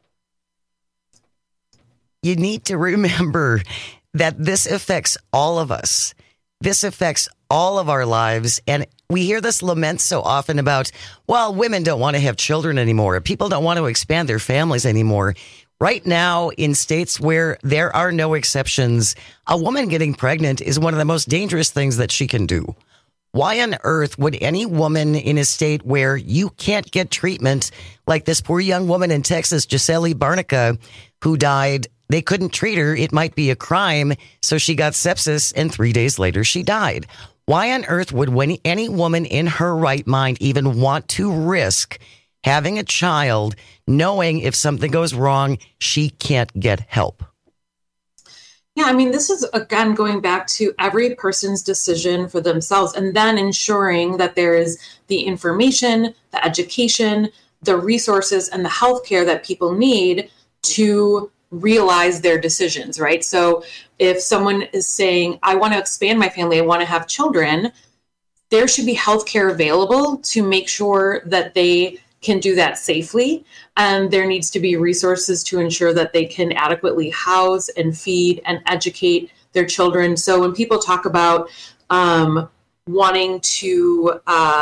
you need to remember that this affects all of us. This affects all of our lives. And we hear this lament so often about, well, women don't want to have children anymore. People don't want to expand their families anymore. Right now, in states where there are no exceptions, a woman getting pregnant is one of the most dangerous things that she can do. Why on earth would any woman in a state where you can't get treatment, like this poor young woman in Texas, Gisele Barnica, who died, they couldn't treat her, it might be a crime, so she got sepsis, and 3 days later she died. Why on earth would any woman in her right mind even want to risk having a child, knowing if something goes wrong, she can't get help? Yeah, I mean, this is, again, going back to every person's decision for themselves, and then ensuring that there is the information, the education, the resources, and the healthcare that people need to realize their decisions, right? So if someone is saying, I want to expand my family, I want to have children, there should be healthcare available to make sure that they can do that safely. And there needs to be resources to ensure that they can adequately house and feed and educate their children. So when people talk about wanting to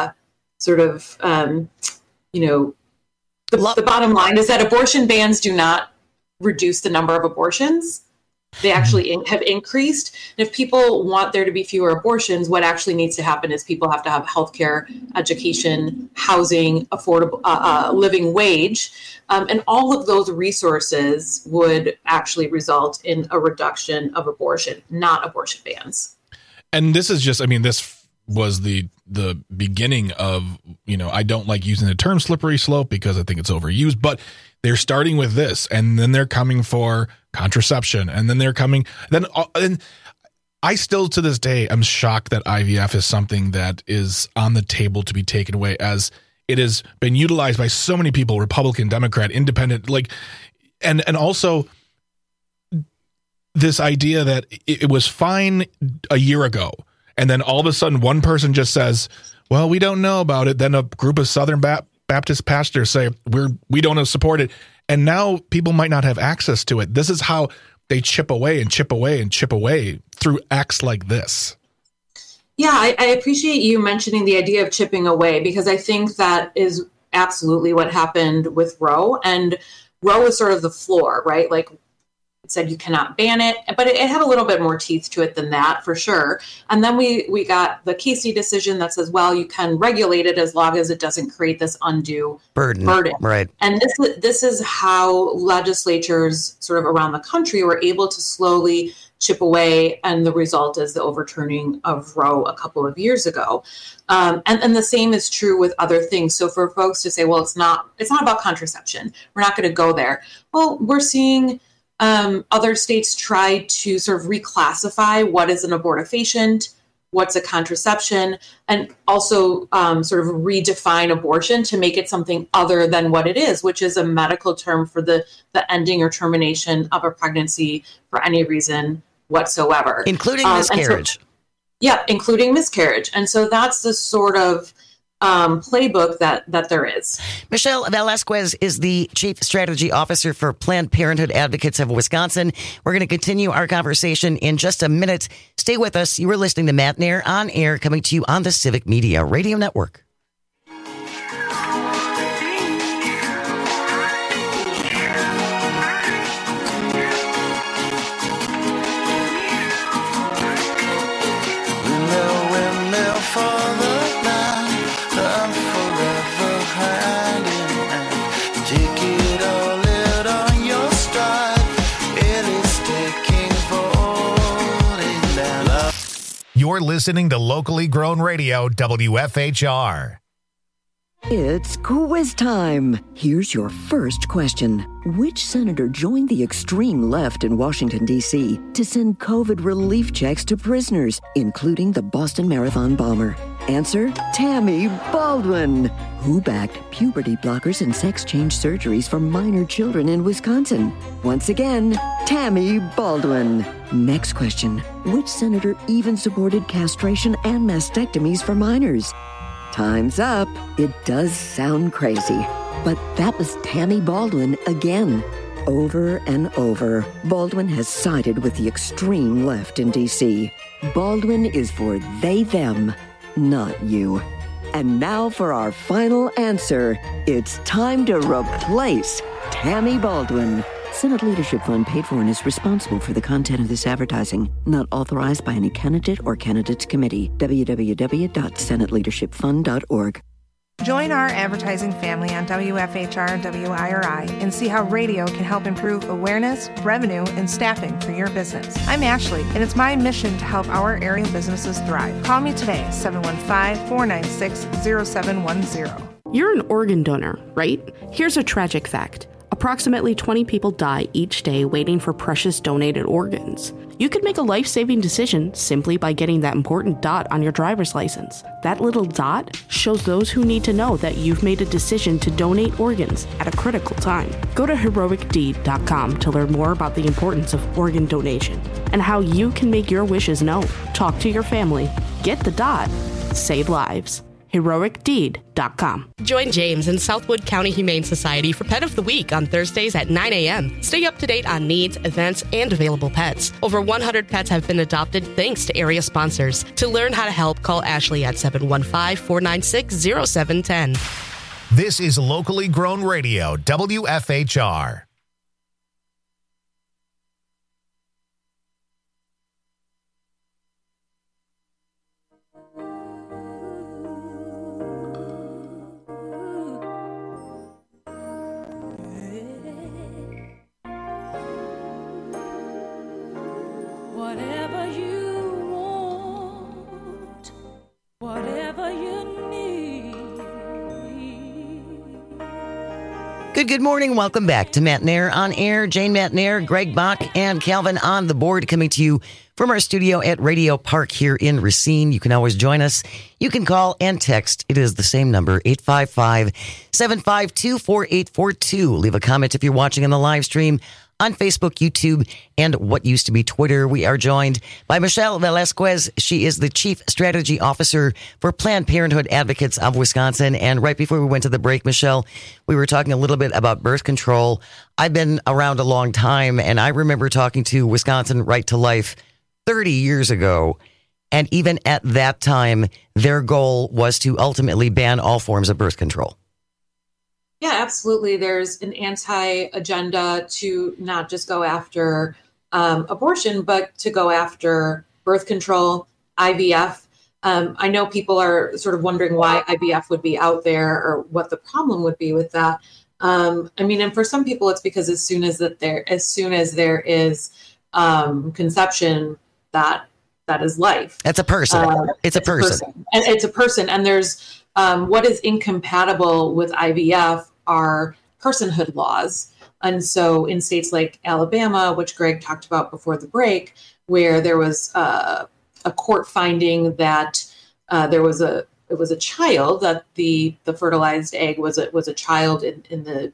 the bottom line is that abortion bans do not reduce the number of abortions. They actually have increased. And if people want there to be fewer abortions, what actually needs to happen is people have to have healthcare, education, housing, affordable living wage. And all of those resources would actually result in a reduction of abortion, not abortion bans. And this is just, I mean, this was the beginning of, I don't like using the term slippery slope because I think it's overused, but they're starting with this, and then they're coming for contraception, and then they're coming. And I still, to this day, am shocked that IVF is something that is on the table to be taken away, as it has been utilized by so many people, Republican, Democrat, Independent, and also this idea that it was fine a year ago, and then all of a sudden one person just says, well, we don't know about it. Then a group of Southern Baptist pastors say, we don't support it. And now people might not have access to it. This is how they chip away and chip away and chip away through acts like this. Yeah, I appreciate you mentioning the idea of chipping away, because I think that is absolutely what happened with Roe. And Roe is sort of the floor, right? Like, it said you cannot ban it, but it had a little bit more teeth to it than that, for sure. And then we got the Casey decision that says, well, you can regulate it as long as it doesn't create this undue burden. Right. And this is how legislatures sort of around the country were able to slowly chip away, and the result is the overturning of Roe a couple of years ago. And the same is true with other things. So for folks to say, well, it's not about contraception, we're not going to go there. Well, we're seeing other states try to sort of reclassify what is an abortifacient, what's a contraception, and also sort of redefine abortion to make it something other than what it is, which is a medical term for the ending or termination of a pregnancy for any reason whatsoever. Including miscarriage. Including miscarriage. And so that's the sort of playbook that there is. Michelle Velasquez is the Chief Strategy Officer for Planned Parenthood Advocates of Wisconsin. We're going to continue our conversation in just a minute. Stay with us. You are listening to Matt Nair on air, coming to you on the Civic Media Radio Network. You're listening to locally grown radio, WFHR. It's quiz time. Here's your first question. Which senator joined the extreme left in Washington, D.C. to send COVID relief checks to prisoners, including the Boston Marathon bomber? Answer, Tammy Baldwin. Who backed puberty blockers and sex change surgeries for minor children in Wisconsin? Once again, Tammy Baldwin. Next question. Which senator even supported castration and mastectomies for minors? Time's up. It does sound crazy, but that was Tammy Baldwin again. Over and over, Baldwin has sided with the extreme left in D.C. Baldwin is for they, them, not you. And now for our final answer. It's time to replace Tammy Baldwin. Senate Leadership Fund paid for and is responsible for the content of this advertising. Not authorized by any candidate or candidates committee. www.senateleadershipfund.org. Join our advertising family on WFHR and WIRI and see how radio can help improve awareness, revenue, and staffing for your business. I'm Ashley, and it's my mission to help our area businesses thrive. Call me today, 715-496-0710. You're an organ donor, right? Here's a tragic fact. Approximately 20 people die each day waiting for precious donated organs. You could make a life-saving decision simply by getting that important dot on your driver's license. That little dot shows those who need to know that you've made a decision to donate organs at a critical time. Go to heroicdeed.com to learn more about the importance of organ donation and how you can make your wishes known. Talk to your family. Get the dot. Save lives. HeroicDeed.com. Join James in Southwood County Humane Society for Pet of the Week on Thursdays at 9 a.m. Stay up to date on needs, events, and available pets. Over 100 pets have been adopted thanks to area sponsors. To learn how to help, call Ashley at 715-496-0710. This is locally grown radio, WFHR. Whatever you want, whatever you need. Good morning. Welcome back to Matt Nair on Air. Jane Matt Nair, Greg Bach, and Calvin on the board, coming to you from our studio at Radio Park here in Racine. You can always join us. You can call and text. It is the same number, 855-752-4842. Leave a comment if you're watching on the live stream on Facebook, YouTube, and what used to be Twitter. We are joined by Michelle Velasquez. She is the Chief Strategy Officer for Planned Parenthood Advocates of Wisconsin. And right before we went to the break, Michelle, we were talking a little bit about birth control. I've been around a long time, and I remember talking to Wisconsin Right to Life 30 years ago. And even at that time, their goal was to ultimately ban all forms of birth control. Yeah, absolutely. There's an anti-agenda to not just go after abortion, but to go after birth control, IVF. I know people are sort of wondering why IVF would be out there or what the problem would be with that. And for some people, it's because as soon as there is conception, that is life. That's a person. It's a person. And it's a person. And there's what is incompatible with IVF are personhood laws. And so in states like Alabama, which Greg talked about before the break, where there was a court finding that it was a child, that the fertilized egg was a child in the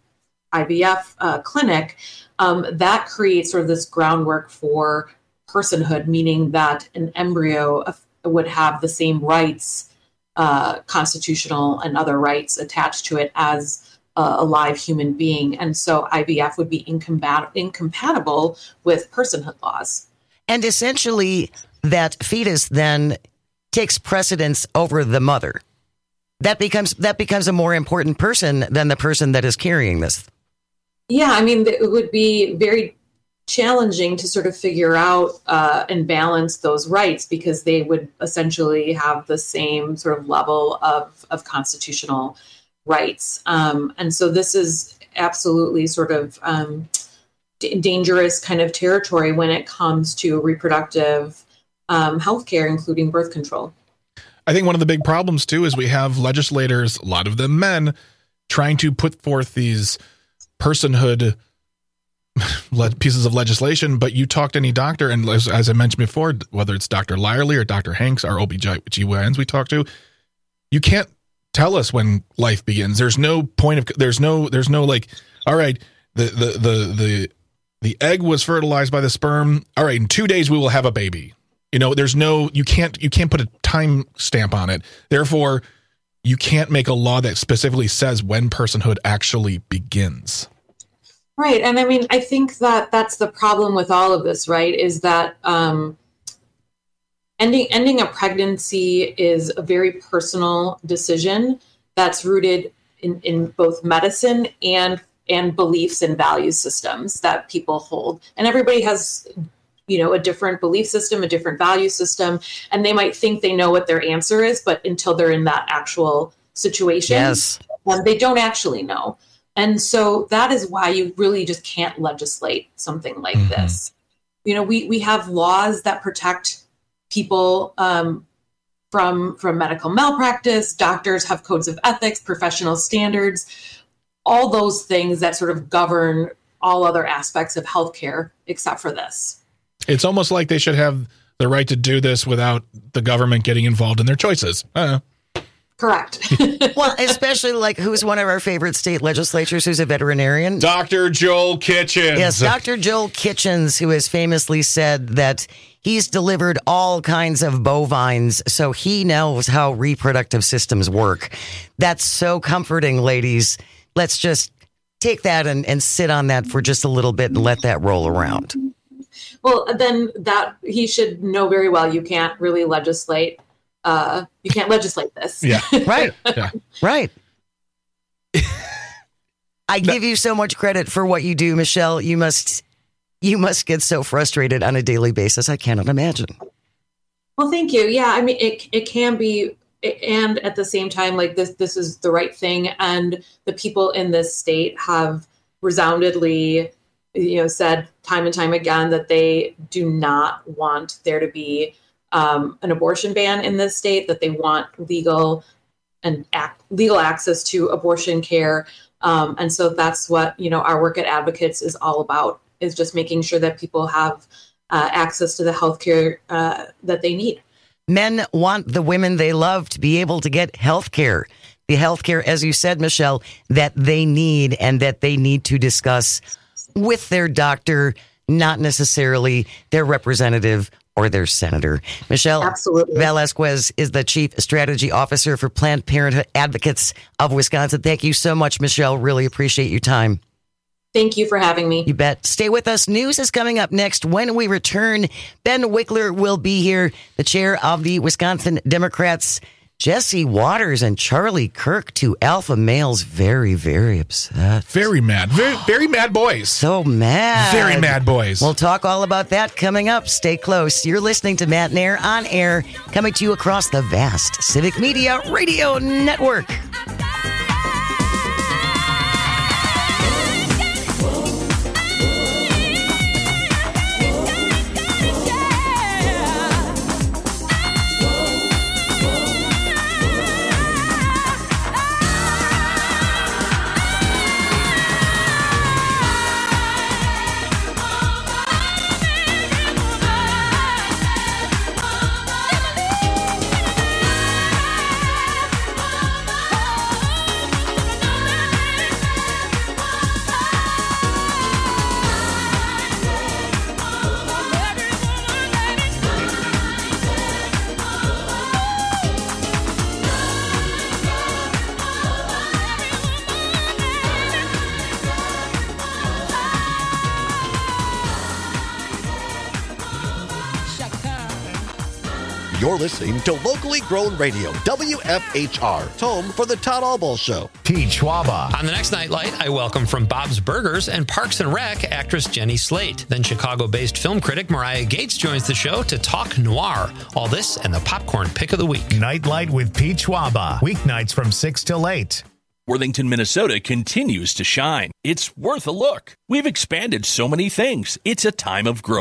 IVF clinic, that creates sort of this groundwork for personhood, meaning that an embryo would have the same rights, constitutional and other rights attached to it as a live human being. And so IVF would be incompatible with personhood laws. And essentially, that fetus then takes precedence over the mother. That becomes a more important person than the person that is carrying this. Yeah, it would be very challenging to sort of figure out and balance those rights, because they would essentially have the same sort of level of constitutional rights. And so this is absolutely sort of dangerous kind of territory when it comes to reproductive healthcare, including birth control. I think one of the big problems, too, is we have legislators, a lot of them men, trying to put forth these personhood pieces of legislation. But you talk to any doctor, and as I mentioned before, whether it's Dr. Lyerly or Dr. Hanks, our OBGYNs we talk to, you can't tell us when life begins. There's no point of, there's no like, all right, the egg was fertilized by the sperm. All right, in 2 days we will have a baby. There's no, you can't put a time stamp on it. Therefore, you can't make a law that specifically says when personhood actually begins. Right. And I mean, I think that that's the problem with all of this, right? Is that ending a pregnancy is a very personal decision that's rooted in both medicine and beliefs and value systems that people hold. And everybody has a different belief system, a different value system, and they might think they know what their answer is, but until they're in that actual situation, they don't actually know. And so that is why you really just can't legislate something like this. We have laws that protect people from medical malpractice. Doctors have codes of ethics, professional standards, all those things that sort of govern all other aspects of healthcare except for this. It's almost like they should have the right to do this without the government getting involved in their choices. Correct. Well, especially like who's one of our favorite state legislators who's a veterinarian? Dr. Joel Kitchens. Yes, Dr. Joel Kitchens, who has famously said that he's delivered all kinds of bovines, so he knows how reproductive systems work. That's so comforting, ladies. Let's just take that and sit on that for just a little bit and let that roll around. Well, then that he should know very well you can't really legislate. You can't legislate this. Yeah. Right. Yeah. Right. I give you so much credit for what you do, Michelle. You must get so frustrated on a daily basis. I cannot imagine. Well, thank you. Yeah, I mean, it can be, and at the same time, like this is the right thing. And the people in this state have resoundingly, said time and time again that they do not want there to be an abortion ban in this state, that they want legal access to abortion care. And so that's what, our work at Advocates is all about, is just making sure that people have access to the healthcare that they need. Men want the women they love to be able to get healthcare. The healthcare, as you said, Michelle, that they need and that they need to discuss with their doctor, not necessarily their representative or their senator. Michelle Velasquez is the Chief Strategy Officer for Planned Parenthood Advocates of Wisconsin. Thank you so much, Michelle. Really appreciate your time. Thank you for having me. You bet. Stay with us. News is coming up next. When we return, Ben Wickler will be here, the chair of the Wisconsin Democrats. Jesse Waters and Charlie Kirk, two alpha males, very, very upset. Very mad. Very mad boys. So mad. Very mad boys. We'll talk all about that coming up. Stay close. You're listening to Matt Nair on air, coming to you across the vast Civic Media Radio Network. You're listening to locally grown radio, WFHR. It's home for the Todd Albaugh Show. Pete Schwaba. On the next Nightlight, I welcome from Bob's Burgers and Parks and Rec actress Jenny Slate. Then Chicago-based film critic Mariah Gates joins the show to talk noir. All this and the popcorn pick of the week. Nightlight with Pete Schwaba. Weeknights from 6 till 8. Worthington, Minnesota continues to shine. It's worth a look. We've expanded so many things. It's a time of growth.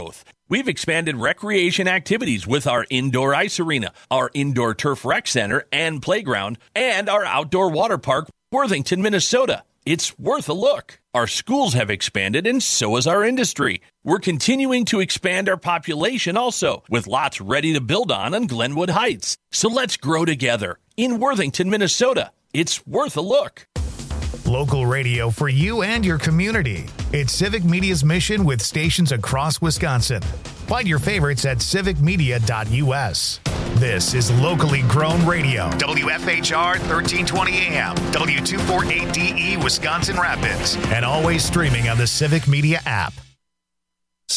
We've expanded recreation activities with our indoor ice arena, our indoor turf rec center and playground, and our outdoor water park, Worthington, Minnesota. It's worth a look. Our schools have expanded, and so has our industry. We're continuing to expand our population also, with lots ready to build on Glenwood Heights. So let's grow together in Worthington, Minnesota. It's worth a look. Local radio for you and your community. It's Civic Media's mission with stations across Wisconsin. Find your favorites at civicmedia.us. This is locally grown radio. WFHR 1320 AM, W248DE Wisconsin Rapids, and always streaming on the Civic Media app.